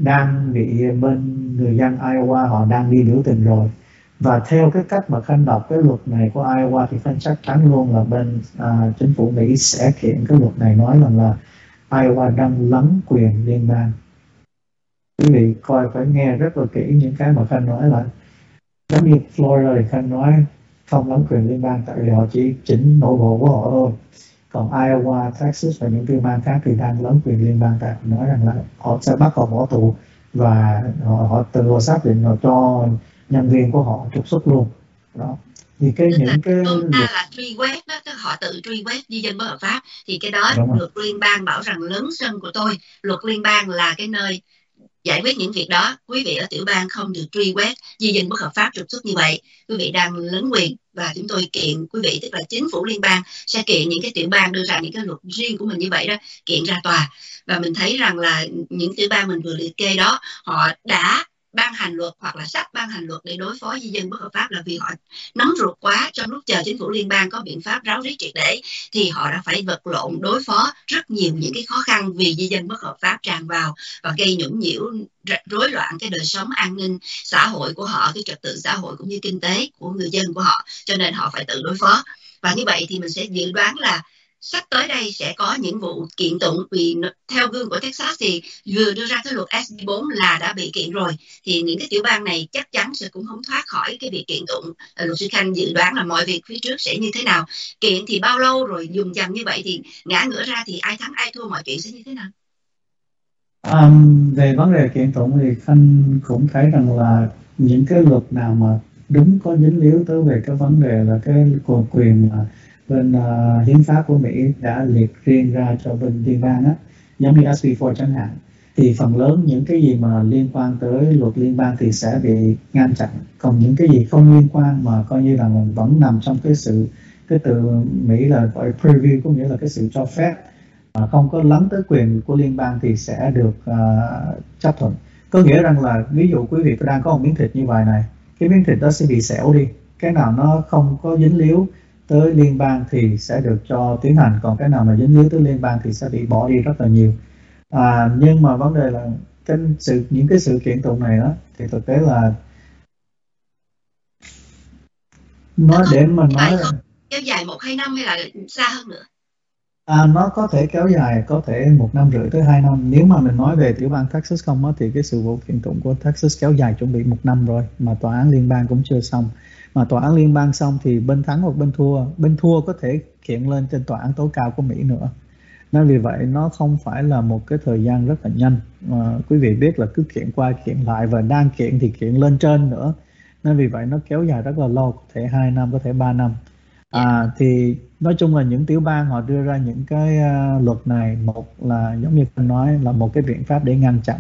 đang bị bên người dân Iowa họ đang đi biểu tình rồi. Và theo cái cách mà Khanh đọc cái luật này của Iowa thì Khanh chắc chắn luôn là bên à, chính phủ Mỹ sẽ kiện cái luật này, nói rằng là Iowa đang lấn quyền liên bang. Quý vị coi phải nghe rất là kỹ những cái mà Khanh nói, là giống như Florida thì Khanh nói không lấn quyền liên bang tại vì họ chỉ chỉnh nội bộ của họ thôi. Còn Iowa, Texas và những tiểu bang khác thì đang lấn quyền liên bang, tại nói rằng là họ sẽ bắt họ bỏ tù và họ, họ tự họ xác định họ cho nhân viên của họ trục xuất luôn. Đó thì cái Tức là những cái chúng ta luật là truy quét đó, tức họ tự truy quét di dân bất hợp pháp, thì cái đó đúng rồi. luật liên bang bảo rằng lớn sân của tôi, luật liên bang là cái nơi giải quyết những việc đó. Quý vị ở tiểu bang không được truy quét di dân bất hợp pháp trục xuất như vậy, quý vị đang lấn quyền và chúng tôi kiện quý vị, tức là chính phủ liên bang sẽ kiện những cái tiểu bang đưa ra những cái luật riêng của mình như vậy đó, kiện ra tòa. Và mình thấy rằng là những tiểu bang mình vừa liệt kê đó, họ đã ban hành luật hoặc là sắp ban hành luật để đối phó di dân bất hợp pháp là vì họ nóng ruột quá. Trong lúc chờ chính phủ liên bang có biện pháp ráo riết triệt để thì họ đã phải vật lộn đối phó rất nhiều những cái khó khăn vì di dân bất hợp pháp tràn vào và gây nhũng nhiễu, rối loạn cái đời sống an ninh xã hội của họ, cái trật tự xã hội cũng như kinh tế của người dân của họ, cho nên họ phải tự đối phó. Và như vậy thì mình sẽ dự đoán là sắp tới đây sẽ có những vụ kiện tụng, vì theo gương của Texas thì vừa đưa ra cái luật S B bốn là đã bị kiện rồi, thì những cái tiểu bang này chắc chắn sẽ cũng không thoát khỏi cái việc kiện tụng. Luật sư Khanh dự đoán là mọi việc phía trước sẽ như thế nào, kiện thì bao lâu, rồi dùng dần như vậy thì ngã ngửa ra thì ai thắng ai thua, mọi chuyện sẽ như thế nào? Um, về vấn đề kiện tụng thì Khanh cũng thấy rằng là những cái luật nào mà đúng có dính líu tới về cái vấn đề là cái quyền mà bên uh, hiến pháp của Mỹ đã liệt riêng ra cho bên liên bang á, giống như S B bốn chẳng hạn, thì phần lớn những cái gì mà liên quan tới luật liên bang thì sẽ bị ngăn chặn. Còn những cái gì không liên quan mà coi như là vẫn nằm trong cái sự, cái từ Mỹ là gọi preview, có nghĩa là cái sự cho phép, mà không có lấn tới quyền của liên bang thì sẽ được uh, chấp thuận. Có nghĩa rằng là ví dụ quý vị đang có một miếng thịt như vậy này, cái miếng thịt đó sẽ bị xẻo đi, cái nào nó không có dính líu tới liên bang thì sẽ được cho tiến hành, còn cái nào mà dính líu tới liên bang thì sẽ bị bỏ đi rất là nhiều. À, nhưng mà vấn đề là cái sự những cái sự kiện tụng này đó thì thực tế là nói để mà nói là kéo dài một hai năm hay là xa hơn nữa? À, nó có thể kéo dài, có thể một năm rưỡi tới hai năm. Nếu mà mình nói về tiểu bang Texas không á, thì cái sự vụ kiện tụng của Texas kéo dài chuẩn bị một năm rồi, mà tòa án liên bang cũng chưa xong. Mà tòa án liên bang xong thì bên thắng hoặc bên thua, bên thua có thể kiện lên trên tòa án tối cao của Mỹ nữa. Nên vì vậy nó không phải là một cái thời gian rất là nhanh. À, quý vị biết là cứ kiện qua kiện lại và đang kiện thì kiện lên trên nữa. Nên vì vậy nó kéo dài rất là lâu, có thể hai năm, có thể ba năm. À, thì nói chung là những tiểu bang họ đưa ra những cái uh, luật này, một là giống như tôi nói là một cái biện pháp để ngăn chặn.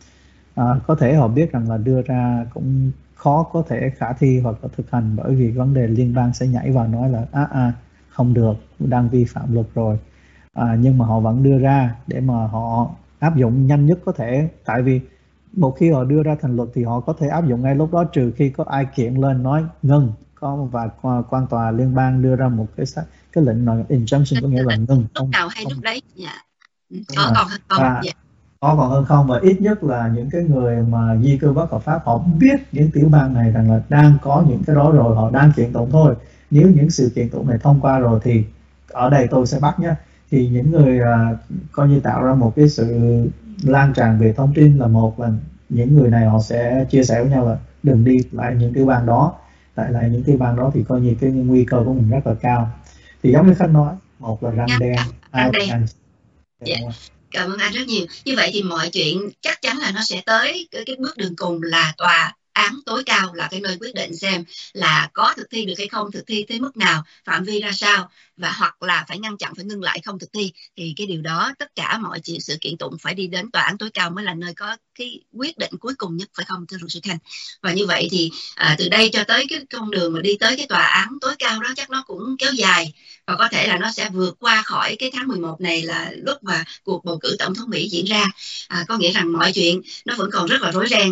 À, có thể họ biết rằng là đưa ra cũng khó có thể khả thi hoặc là thực hành, bởi vì vấn đề liên bang sẽ nhảy vào nói là à, à không được, đang vi phạm luật rồi. À, nhưng mà họ vẫn đưa ra để mà họ áp dụng nhanh nhất có thể, tại vì một khi họ đưa ra thành luật thì họ có thể áp dụng ngay lúc đó, trừ khi có ai kiện lên nói ngưng, có và quan tòa liên bang đưa ra một cái cái lệnh là injunction, có nghĩa là ngưng, lúc nào hay không, lúc đấy. Dạ. Có còn hơn không? và, dạ. có còn hơn không, và ít nhất là những cái người mà di cư bất hợp pháp họ biết những tiểu bang này rằng là đang có những cái đó rồi, họ đang kiện tụng thôi. Nếu những sự kiện tụng này thông qua rồi thì ở đây tôi sẽ bắt nhé, thì những người uh, coi như tạo ra một cái sự lan tràn về thông tin là một là những người này họ sẽ chia sẻ với nhau là đừng đi lại những tiểu bang đó, tại lại những tiểu bang đó thì coi như cái nguy cơ của mình rất là cao. Thì giống như khách nói, một là răng đen, hai là ngăn. Dạ. Cảm ơn anh rất nhiều. Như vậy thì mọi chuyện chắc chắn là nó sẽ tới cái, cái bước đường cùng là tòa án tối cao là cái nơi quyết định xem là có thực thi được hay không, thực thi tới mức nào, phạm vi ra sao, và hoặc là phải ngăn chặn, phải ngưng lại không thực thi. Thì cái điều đó tất cả mọi chuyện sự kiện tụng phải đi đến tòa án tối cao mới là nơi có cái quyết định cuối cùng nhất, phải không thưa luật sư Khanh? Và như vậy thì à, từ đây cho tới cái con đường mà đi tới cái tòa án tối cao đó chắc nó cũng kéo dài, và có thể là nó sẽ vượt qua khỏi cái tháng mười một này là lúc mà cuộc bầu cử tổng thống Mỹ diễn ra. À, có nghĩa rằng mọi chuyện nó vẫn còn rất là rối ren.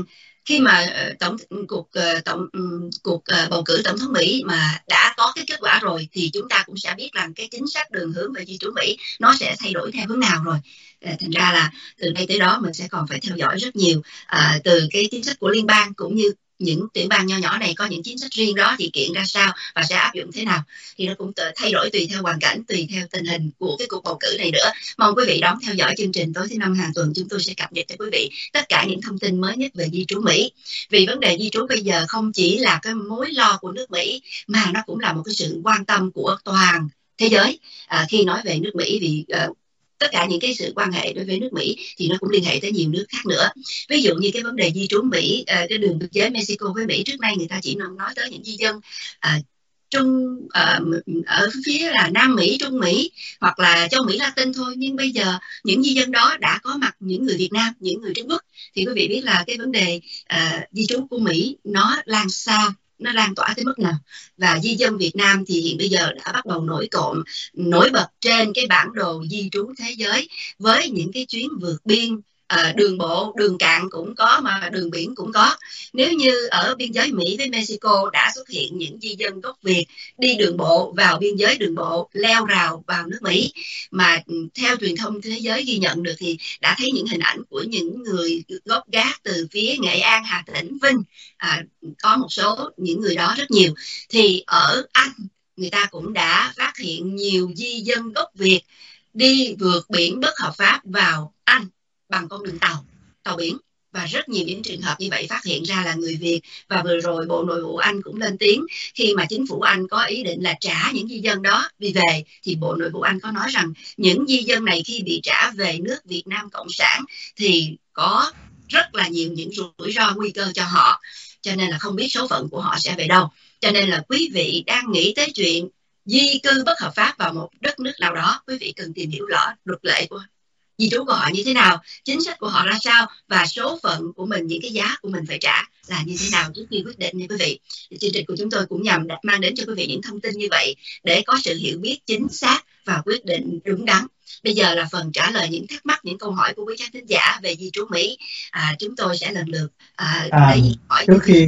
khi mà uh, tổng cuộc uh, tổng um, cuộc uh, bầu cử tổng thống Mỹ mà đã có cái kết quả rồi thì chúng ta cũng sẽ biết rằng cái chính sách đường hướng về di trú Mỹ nó sẽ thay đổi theo hướng nào rồi. Uh, thành ra là từ đây tới đó mình sẽ còn phải theo dõi rất nhiều, uh, từ cái chính sách của liên bang cũng như những tiểu bang nho nhỏ này có những chính sách riêng đó thì kiện ra sao và sẽ áp dụng thế nào, thì nó cũng thay đổi tùy theo hoàn cảnh, tùy theo tình hình của cái cuộc bầu cử này nữa. Mong quý vị đón theo dõi chương trình tối thứ năm hàng tuần, chúng tôi sẽ cập nhật cho quý vị tất cả những thông tin mới nhất về di trú Mỹ. Vì vấn đề di trú bây giờ không chỉ là cái mối lo của nước Mỹ mà nó cũng là một cái sự quan tâm của toàn thế giới. À, khi nói về nước Mỹ vì uh, tất cả những cái sự quan hệ đối với nước Mỹ thì nó cũng liên hệ tới nhiều nước khác nữa. Ví dụ như cái vấn đề di trú Mỹ, cái đường biên giới Mexico với Mỹ, trước nay người ta chỉ nói tới những di dân à, Trung à, ở phía là Nam Mỹ, Trung Mỹ hoặc là châu Mỹ Latin thôi, nhưng bây giờ những di dân đó đã có mặt những người Việt Nam, những người Trung Quốc, thì quý vị biết là cái vấn đề à, di trú của Mỹ nó lan xa, nó lan tỏa tới mức nào, và di dân Việt Nam thì hiện bây giờ đã bắt đầu nổi cộm, nổi bật trên cái bản đồ di trú thế giới với những cái chuyến vượt biên. À, đường bộ, đường cạn cũng có mà đường biển cũng có. Nếu như ở biên giới Mỹ với Mexico đã xuất hiện những di dân gốc Việt đi đường bộ vào biên giới đường bộ, leo rào vào nước Mỹ, mà theo truyền thông thế giới ghi nhận được thì đã thấy những hình ảnh của những người gốc gác từ phía Nghệ An, Hà Tĩnh, Vinh, à, có một số những người đó rất nhiều. Thì ở Anh người ta cũng đã phát hiện nhiều di dân gốc Việt đi vượt biển bất hợp pháp vào Anh bằng con đường tàu, tàu biển, và rất nhiều những trường hợp như vậy phát hiện ra là người Việt. Và vừa rồi Bộ Nội vụ Anh cũng lên tiếng khi mà chính phủ Anh có ý định là trả những di dân đó đi về, thì Bộ Nội vụ Anh có nói rằng những di dân này khi bị trả về nước Việt Nam Cộng sản thì có rất là nhiều những rủi ro nguy cơ cho họ, cho nên là không biết số phận của họ sẽ về đâu. Cho nên là quý vị đang nghĩ tới chuyện di cư bất hợp pháp vào một đất nước nào đó, quý vị cần tìm hiểu rõ luật lệ của di trú của họ như thế nào, chính sách của họ ra sao, và số phận của mình, những cái giá của mình phải trả là như thế nào trước khi quyết định nha quý vị. Chương trình của chúng tôi cũng nhằm mang đến cho quý vị những thông tin như vậy để có sự hiểu biết chính xác và quyết định đúng đắn. Bây giờ là phần trả lời những thắc mắc, những câu hỏi của quý khán thính giả về di trú Mỹ. À, chúng tôi sẽ lần lượt à, à, lấy hỏi trước khi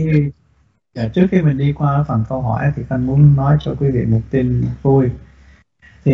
dạ, trước khi mình đi qua phần câu hỏi thì Khanh muốn nói cho quý vị một tin vui. Thì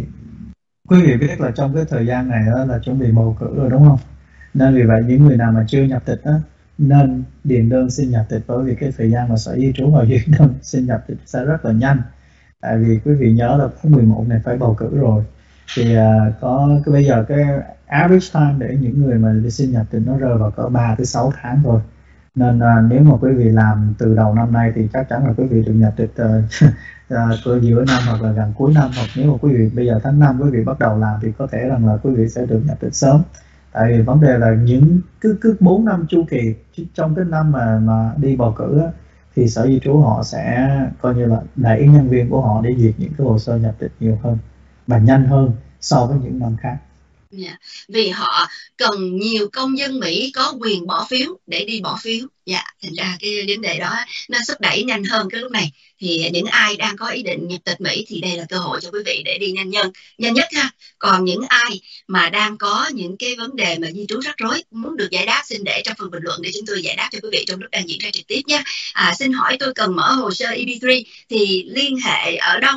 quý vị biết là trong cái thời gian này đó là chuẩn bị bầu cử rồi đúng không? Nên vì vậy những người nào mà chưa nhập tịch đó, nên điền đơn xin nhập tịch, bởi vì cái thời gian mà Sở Di trú vào điền đơn xin nhập tịch sẽ rất là nhanh. Tại vì quý vị nhớ là tháng mười một này phải bầu cử rồi. Thì uh, có cái bây giờ cái average time để những người mà đi xin nhập tịch nó rơi vào cỡ ba tới sáu tháng rồi. Nên uh, nếu mà quý vị làm từ đầu năm nay thì chắc chắn là quý vị được nhập tịch uh, uh, giữa năm hoặc là gần cuối năm, hoặc nếu mà quý vị bây giờ tháng năm quý vị bắt đầu làm thì có thể rằng là quý vị sẽ được nhập tịch sớm. Tại vì vấn đề là những cứ cứ bốn năm chu kỳ trong cái năm mà mà đi bầu cử á, thì Sở Di trú họ sẽ coi như là đẩy nhân viên của họ để duyệt những cái hồ sơ nhập tịch nhiều hơn và nhanh hơn so với những năm khác. Yeah. Vì họ cần nhiều công dân Mỹ có quyền bỏ phiếu để đi bỏ phiếu. Dạ, yeah. Thành ra cái vấn đề đó nó thúc đẩy nhanh hơn cái lúc này. Thì những ai đang có ý định nhập tịch Mỹ thì đây là cơ hội cho quý vị để đi nhanh nhân, nhanh nhất ha. Còn những ai mà đang có những cái vấn đề mà di trú rắc rối muốn được giải đáp, xin để trong phần bình luận để chúng tôi giải đáp cho quý vị trong lúc đang diễn ra trực tiếp nhé. À, xin hỏi tôi cần mở hồ sơ E B ba thì liên hệ ở đâu?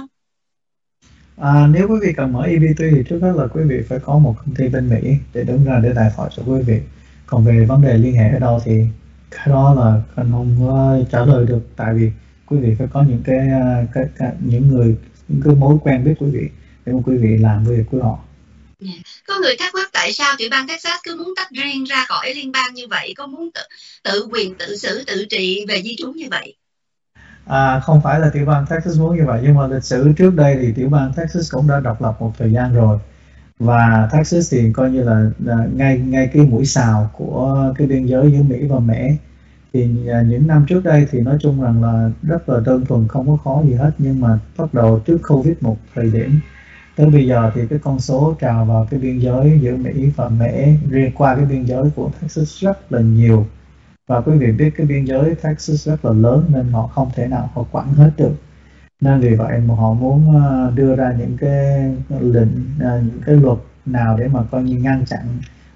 À, nếu quý vị cần mở E B ba thì trước hết là quý vị phải có một công ty bên Mỹ để đứng ra để tài thoại cho quý vị. Còn về vấn đề liên hệ ở đâu thì cái đó là Khanh không uh, trả lời được, tại vì quý vị phải có những cái, uh, cái, cái những người những cái mối quen biết quý vị để mà quý vị làm việc của họ. Yeah. Có người thắc mắc tại sao tiểu bang Texas cứ muốn tách riêng ra khỏi liên bang như vậy, có muốn tự, tự quyền tự xử tự trị về di trú như vậy? À, không phải là tiểu bang Texas muốn như vậy, nhưng mà lịch sử trước đây thì tiểu bang Texas cũng đã độc lập một thời gian rồi, và Texas thì coi như là, là ngay ngay cái mũi xào của cái biên giới giữa Mỹ và Mễ. Thì những năm trước đây thì nói chung rằng là rất là đơn thuần, không có khó gì hết, nhưng mà bắt đầu trước Covid một thời điểm tới bây giờ thì cái con số trào vào cái biên giới giữa Mỹ và Mễ riêng qua cái biên giới của Texas rất là nhiều. Và quý vị biết cái biên giới Texas rất là lớn nên họ không thể nào họ quản hết được. Nên vì vậy mà họ muốn đưa ra những cái lệnh, những cái luật nào để mà coi như ngăn chặn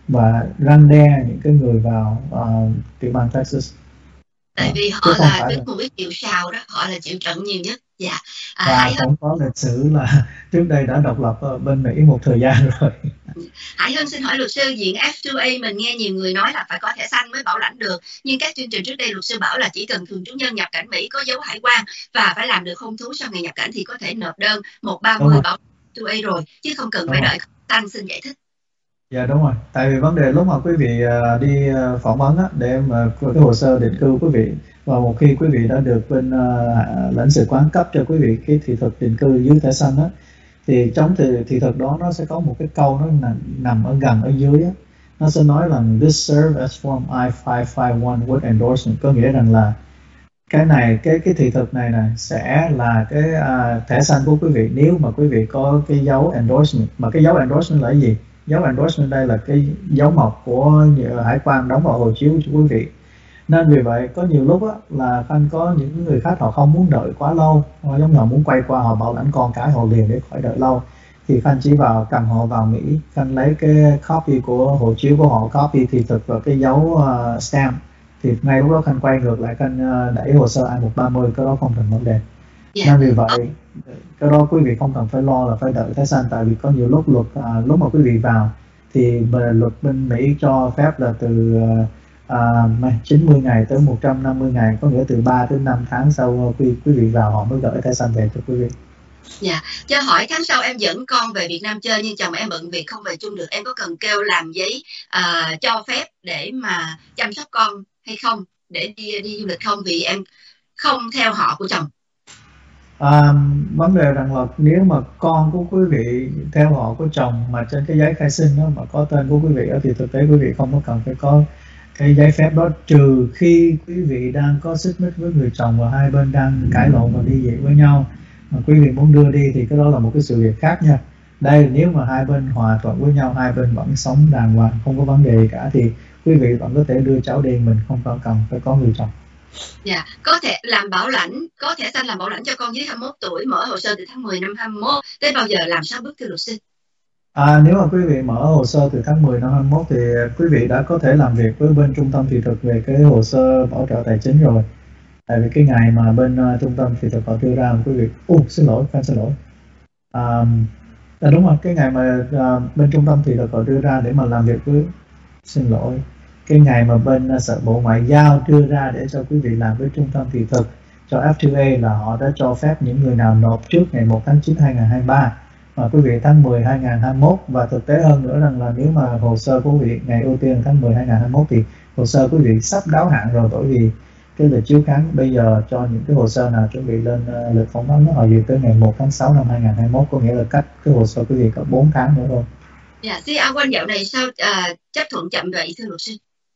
và răn đe những cái người vào uh, tiểu bang Texas. Tại vì họ là cái mũi chịu sào đó, họ là chịu trận nhiều nhất. Dạ. À, và Hải cũng có lịch sử là trước đây đã độc lập ở bên Mỹ một thời gian rồi. Hải Hân xin hỏi luật sư, diện F hai A mình nghe nhiều người nói là phải có thẻ xanh mới bảo lãnh được, nhưng các chương trình trước đây luật sư bảo là chỉ cần thường trú nhân nhập cảnh Mỹ có dấu hải quan và phải làm được hôn thú sau ngày nhập cảnh thì có thể nộp đơn một ba mươi bảo F hai A rồi, chứ không cần đúng phải rồi. Đợi xanh. Xin giải thích. Dạ đúng rồi, tại vì vấn đề lúc mà quý vị uh, đi uh, phỏng vấn á, để mà uh, cái hồ sơ định cư quý vị, và một khi quý vị đã được bên uh, lãnh sự quán cấp cho quý vị cái thị thực định cư dưới thẻ xanh á, thì trong thị, thị thực đó nó sẽ có một cái câu nó nằm, nằm ở gần ở dưới á, nó sẽ nói là this serve as form I five five one with endorsement, có nghĩa rằng là cái này cái cái thị thực này này sẽ là cái uh, thẻ xanh của quý vị nếu mà quý vị có cái dấu endorsement. Mà cái dấu endorsement là cái gì? Dấu endorsement đây là cái dấu mộc của hải quan đóng vào hộ chiếu cho quý vị. Nên vì vậy có nhiều lúc á, là Khanh có những người khác họ không muốn đợi quá lâu, họ giống như họ muốn quay qua họ bảo lãnh con cái họ liền để khỏi đợi lâu, thì Khanh chỉ vào cầm họ vào Mỹ, Khanh lấy cái copy của hộ chiếu của họ, copy thị thực và cái dấu uh, stamp, thì ngay lúc đó Khanh quay ngược lại, Khanh uh, đẩy hồ sơ I một ba mươi, cái đó không thành vấn đề. Yeah. Nên vì vậy cái đó quý vị không cần phải lo là phải đợi thẻ xanh, tại vì có nhiều lúc luật uh, lúc mà quý vị vào thì luật bên Mỹ cho phép là từ uh, uh, chín mươi ngày tới một trăm năm mươi ngày, có nghĩa từ ba đến năm tháng sau khi quý vị vào họ mới gửi thẻ xanh về cho quý vị. Dạ, yeah. Cho hỏi tháng sau em dẫn con về Việt Nam chơi nhưng chồng em bận việc không về chung được, em có cần kêu làm giấy uh, cho phép để mà chăm sóc con hay không, để đi đi du lịch không, vì em không theo họ của chồng? À, vấn đề rằng là nếu mà con của quý vị theo họ của chồng mà trên cái giấy khai sinh đó mà có tên của quý vị đó, thì thực tế quý vị không có cần phải có cái giấy phép đó, trừ khi quý vị đang có xích mích với người chồng và hai bên đang cãi lộn và đi về với nhau mà quý vị muốn đưa đi, thì cái đó là một cái sự việc khác nha. Đây, nếu mà hai bên hòa thuận với nhau, hai bên vẫn sống đàng hoàng, không có vấn đề gì cả, thì quý vị vẫn có thể đưa cháu đi, mình không cần phải có người chồng. Dạ, yeah. Có thể làm bảo lãnh, có thẻ xanh làm bảo lãnh cho con dưới hai mươi mốt tuổi, mở hồ sơ từ tháng mười năm hai mươi mốt, tới bao giờ làm sao bước thưa luật sư? À, nếu mà quý vị mở hồ sơ từ tháng mười năm hai mươi mốt thì quý vị đã có thể làm việc với bên trung tâm thị thực về cái hồ sơ bảo trợ tài chính rồi. Tại vì cái ngày mà bên uh, trung tâm thị thực họ đưa ra quý vị, ồ uh, xin lỗi, xin lỗi. À, à, đúng rồi, cái ngày mà uh, bên trung tâm thị thực họ đưa ra để mà làm việc với, xin lỗi, cái ngày mà bên uh, Sở Bộ Ngoại giao đưa ra để cho quý vị làm với trung tâm thị thực cho F hai A là họ đã cho phép những người nào nộp trước ngày một tháng chín hai nghìn không trăm hai mươi ba mà quý vị tháng mười hai nghìn không trăm hai mươi mốt, và thực tế hơn nữa rằng là nếu mà hồ sơ của quý vị ngày ưu tiên tháng mười hai nghìn không trăm hai mươi mốt thì hồ sơ quý vị sắp đáo hạn rồi, bởi vì cái lịch chiếu kháng bây giờ cho những cái hồ sơ nào chuẩn bị lên uh, lịch phỏng vấn nó họ dự tới ngày một tháng sáu năm hai nghìn không trăm hai mươi mốt, có nghĩa là cách cái hồ sơ quý vị có bốn tháng nữa thôi. Dạ, xin áo quan dạo này sao uh, chấp thuận chậm vậy thưa luật sư?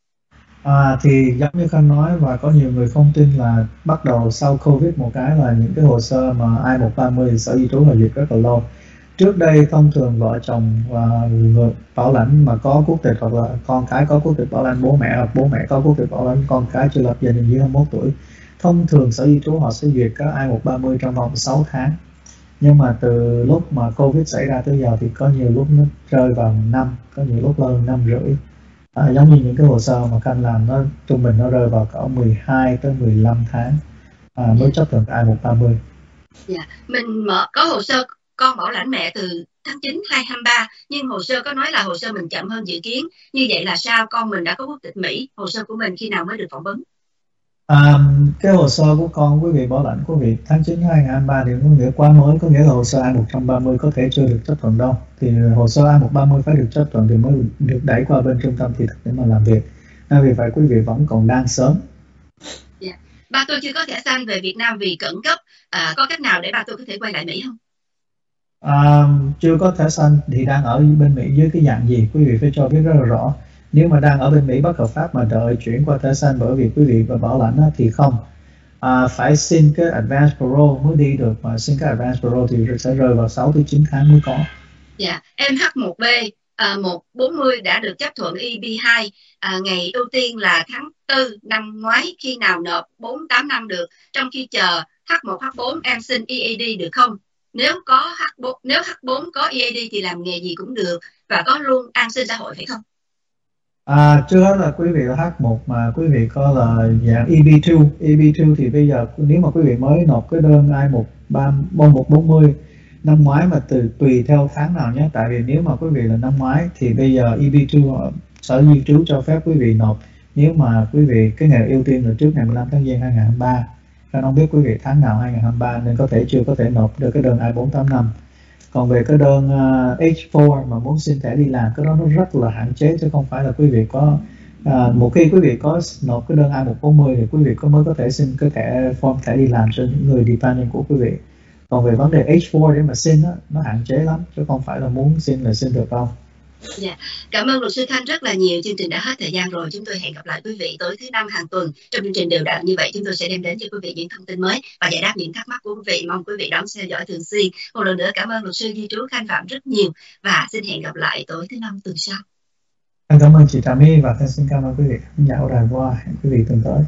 À, thì giống như Khanh nói và có nhiều người không tin là bắt đầu sau Covid một cái là những cái hồ sơ mà I một ba mươi Sở Di trú họ duyệt rất là lâu. Trước đây thông thường vợ chồng và người bảo lãnh mà có quốc tịch hoặc là con cái có quốc tịch bảo lãnh bố mẹ, hoặc bố mẹ có quốc tịch bảo lãnh con cái chưa lập gia đình dưới hai mươi mốt tuổi, thông thường Sở Di trú họ sẽ duyệt các I một ba mươi trong vòng sáu tháng. Nhưng mà từ lúc mà Covid xảy ra tới giờ thì có nhiều lúc nó rơi vào năm, có nhiều lúc hơn năm rưỡi. À, giống như những cái hồ sơ mà Khanh làm nó trung bình nó rơi vào cỡ mười hai tới mười lăm tháng à, mới chấp thuận I một ba mươi. Dạ, mình mở có hồ sơ con bảo lãnh mẹ từ tháng chín hai nghìn không trăm hai mươi ba, nhưng hồ sơ có nói là hồ sơ mình chậm hơn dự kiến. Như vậy là sao? Con mình đã có quốc tịch Mỹ, hồ sơ của mình khi nào mới được phỏng vấn? À, cái hồ sơ của con quý vị bảo lãnh của vị tháng chín hai nghìn không trăm hai mươi ba thì có nghĩa quá mới, có nghĩa là hồ sơ I một ba mươi có thể chưa được chấp thuận đâu, thì hồ sơ I một ba mươi phải được chấp thuận thì mới được đẩy qua bên trung tâm thị thực để mà làm việc. Nên vì vậy quý vị vẫn còn đang sớm. Yeah. Ba tôi chưa có thẻ xanh về Việt Nam vì khẩn cấp, à, có cách nào để ba tôi có thể quay lại Mỹ không? À, chưa có thẻ xanh thì đang ở bên Mỹ dưới cái dạng gì quý vị phải cho biết rất là rõ. Nếu mà đang ở bên Mỹ bất hợp pháp mà đợi chuyển qua thẻ xanh bởi vì quý vị và bảo lãnh thì không, à, phải xin cái advance parole mới đi được, mà xin cái advance parole thì sẽ rơi vào sáu tới chín tháng mới có. Dạ, yeah. Em H một B à, một bốn mươi đã được chấp thuận E B hai, à, ngày ưu tiên là tháng tư năm ngoái, khi nào nộp bốn tám năm được, trong khi chờ H một H bốn em xin E A D được không? Nếu có H bốn, nếu H bốn có E A D thì làm nghề gì cũng được và có luôn an sinh xã hội phải không? À, trước hết là quý vị là hát một mà quý vị có là dạng E B hai. E B hai thì bây giờ nếu mà quý vị mới nộp cái đơn I một ba một bốn mươi năm ngoái, mà từ tùy theo tháng nào nhé, tại vì nếu mà quý vị là năm ngoái thì bây giờ E B hai Sở Di trú cho phép quý vị nộp nếu mà quý vị cái ngày ưu tiên là trước ngày mười lăm tháng Giêng hai nghìn không trăm hai mươi ba. Nên không biết quý vị tháng nào hai nghìn không trăm hai mươi ba nên có thể chưa có thể nộp được cái đơn I bốn tám năm. Còn về cái đơn uh, H bốn mà muốn xin thẻ đi làm, cái đó nó rất là hạn chế, chứ không phải là quý vị có uh, một khi quý vị có nộp cái đơn I một bốn mươi thì quý vị có mới có thể xin cái thẻ form thẻ đi làm cho những người dependent của quý vị. Còn về vấn đề H bốn để mà xin đó, nó hạn chế lắm, chứ không phải là muốn xin là xin được đâu. Yeah. Cảm ơn luật sư Khanh rất là nhiều. Chương trình đã hết thời gian rồi. Chúng tôi hẹn gặp lại quý vị tối thứ năm hàng tuần. Trong chương trình đều đặn như vậy, chúng tôi sẽ đem đến cho quý vị những thông tin mới và giải đáp những thắc mắc của quý vị. Mong quý vị đón theo dõi thường xuyên. Một lần nữa cảm ơn luật sư di trú Khanh Phạm rất nhiều và xin hẹn gặp lại tối thứ năm tuần sau. Anh cảm ơn chị Trà My và xin cảm ơn quý vị dạo đài qua. Hẹn quý vị tuần tới.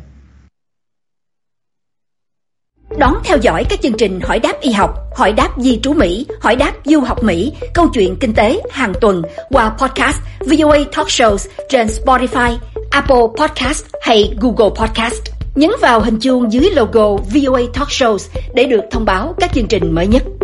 Đón theo dõi các chương trình Hỏi đáp y học, Hỏi đáp di trú Mỹ, Hỏi đáp du học Mỹ, Câu chuyện kinh tế hàng tuần qua podcast vê o a Talk Shows trên Spotify, Apple Podcast hay Google Podcast. Nhấn vào hình chuông dưới logo vê o a Talk Shows để được thông báo các chương trình mới nhất.